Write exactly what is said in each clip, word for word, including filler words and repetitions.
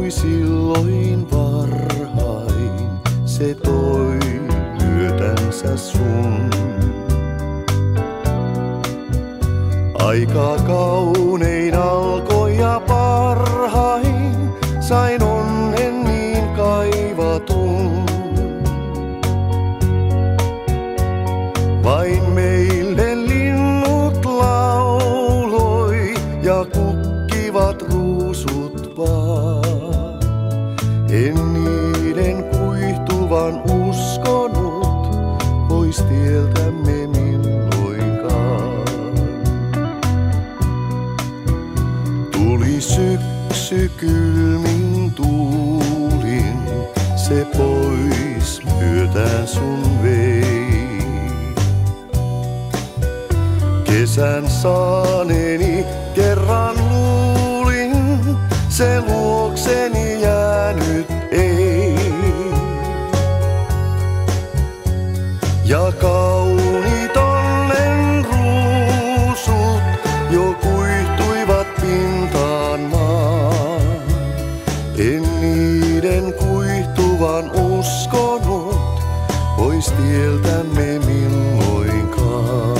kui silloin varhain se toi myötänsä sun. Aika kaunein alkoi ja parhain sain onnen niin kaivatun. Vain meille linnut lauloi ja kukkivat ruusut vaan. En niiden kuihtuvan uskonut pois tieltämme milloinkaan. Tuli syksy kylmin tuulin, se pois myötään sun vei. Kesän saaneeni kerran luulin, se luokseni jäänyt ei. Ja kauniit onnen ruusut jo kuihtuivat pintaan maan. En niiden kuihtuvan uskonut pois tieltämme milloinkaan.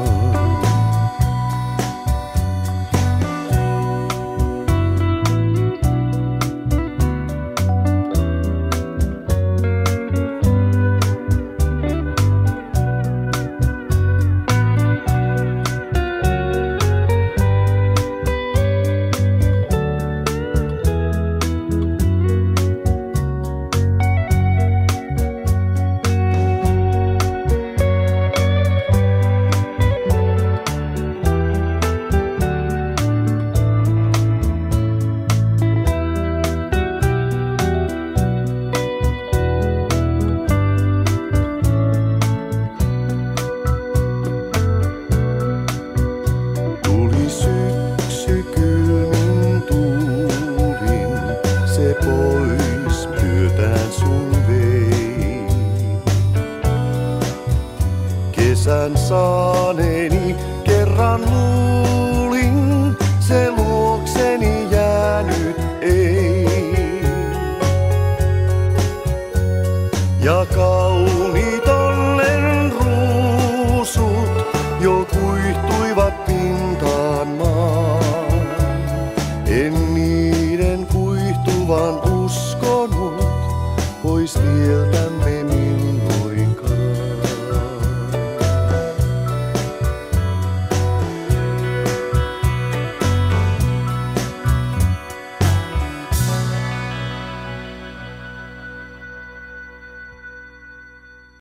Kesän saaneeni kerran luulin, se luokseni jäänyt ei. Ja kauniit onnen ruusut jo kuihtuivat pintaan maan. En niiden kuihtuvan uskonut pois tieltämme